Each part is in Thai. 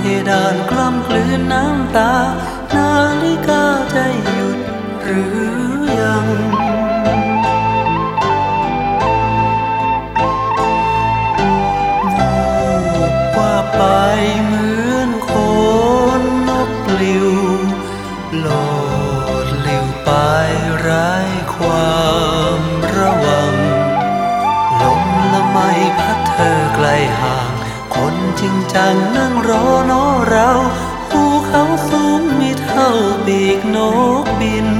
ดานกล้ำกลืนน้ำตานาฬิกาจะหยุดหรือยังว่าไปเหมือนคนนกปลิวโลดหลิวไปไร้ความระวังลมละไมพัดเธอไกลห่างคนจริงจังนั่งรอน้อเราภูเขาสูงมีเท่าปีกนกบิน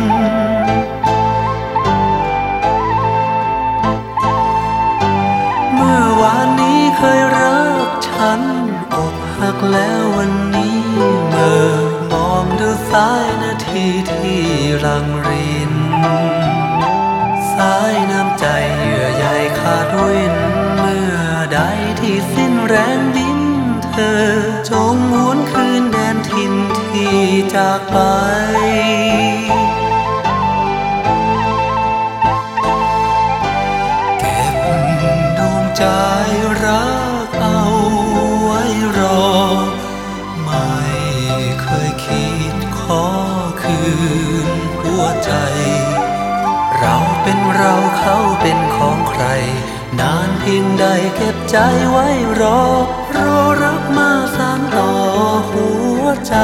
เมื่อวานนี้เคยรักฉันอกหักแล้ววันนี้เมื่อมองดูสายนาทีที่รังรินสายน้ำใจเยื่อใยขาดวินเมื่อใดที่สิ้นแรงบินเธอจงหวนคืนแดนถิ่นที่จากไปเก็บดวงใจรักเอาไว้รอไม่เคยคิดขอคืนหัวใจเราเป็นเราเขาเป็นของใครนานเพียงใดเก็บใจไว้รอรักมาสานต่อหัวใจ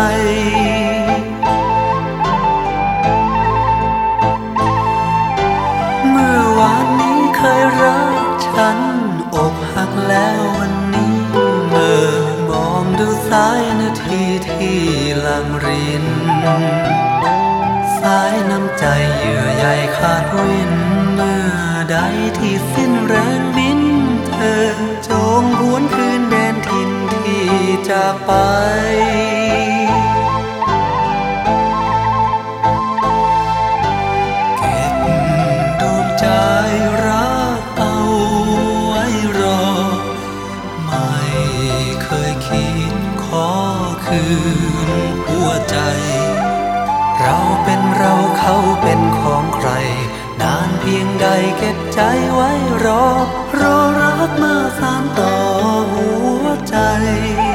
เมื่อวานนี้เคยรักฉันอกหักแล้ววันนี้เมื่อมองดูสายนาทีที่ลังรินสายน้ำใจเยื่อใยขาดวินเมื่อใดที่สิ้นแรงบินเธอจงหวนคืนแดนถิ่นที่จากไปเก็บดวงใจรักเอาไว้รอไม่เคยคิดขอคืนหัวใจเราเป็นเราเขาเป็นของใครนานเพียงใดเก็บใจไว้รอรักมาสานต่อหัวใจ